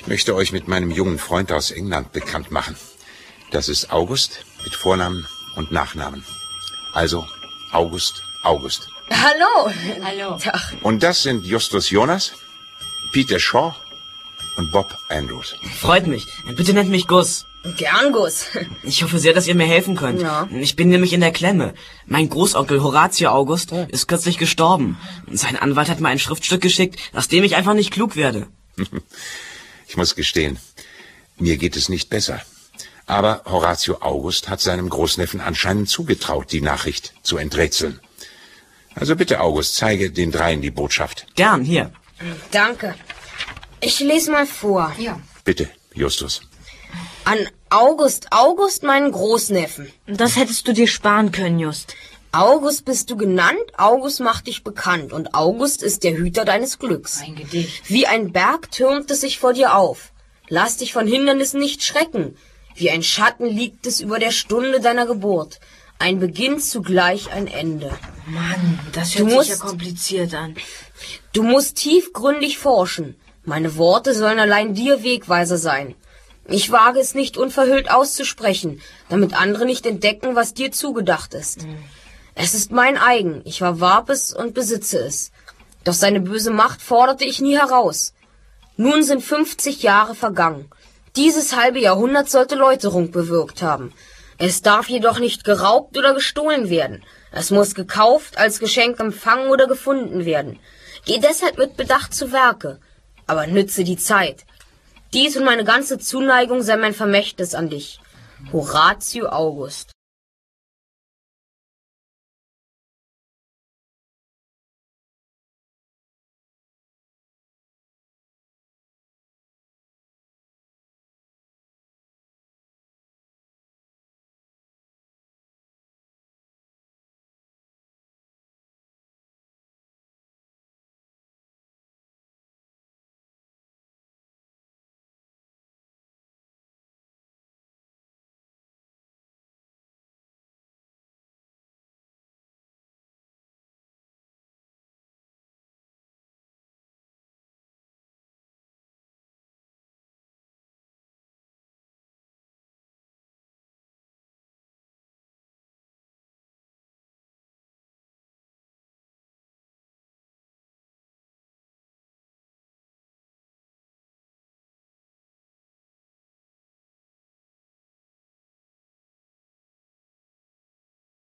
Ich möchte euch mit meinem jungen Freund aus England bekannt machen. Das ist August mit Vornamen und Nachnamen. Also August. Hallo. Hallo. Ach. Und das sind Justus Jonas, Peter Shaw und Bob Andrews. Freut mich. Bitte nennt mich Gus. Gern, Gus. Ich hoffe sehr, dass ihr mir helfen könnt. Ja. Ich bin nämlich in der Klemme. Mein Großonkel Horatio August ist kürzlich gestorben. Sein Anwalt hat mir ein Schriftstück geschickt, aus dem ich einfach nicht klug werde. Ich muss gestehen, mir geht es nicht besser. Aber Horatio August hat seinem Großneffen anscheinend zugetraut, die Nachricht zu enträtseln. Also bitte, August, zeige den dreien die Botschaft. Gern, hier. Danke. Ich lese mal vor. Ja. Bitte, Justus. An August, meinen Großneffen. Das hättest du dir sparen können, Just. August bist du genannt, August macht dich bekannt und August ist der Hüter deines Glücks. Ein Gedicht. Wie ein Berg türmt es sich vor dir auf. Lass dich von Hindernissen nicht schrecken. Wie ein Schatten liegt es über der Stunde deiner Geburt. Ein Beginn zugleich ein Ende. Mann, das hört sich ja kompliziert an. Du musst tiefgründig forschen. Meine Worte sollen allein dir Wegweiser sein. Ich wage es nicht unverhüllt auszusprechen, damit andere nicht entdecken, was dir zugedacht ist. Es ist mein eigen, ich verwarb es und besitze es. Doch seine böse Macht forderte ich nie heraus. Nun sind 50 Jahre vergangen. Dieses halbe Jahrhundert sollte Läuterung bewirkt haben. Es darf jedoch nicht geraubt oder gestohlen werden. Es muss gekauft, als Geschenk empfangen oder gefunden werden. Geh deshalb mit Bedacht zu Werke, aber nütze die Zeit. Dies und meine ganze Zuneigung sei mein Vermächtnis an dich. Horatio August.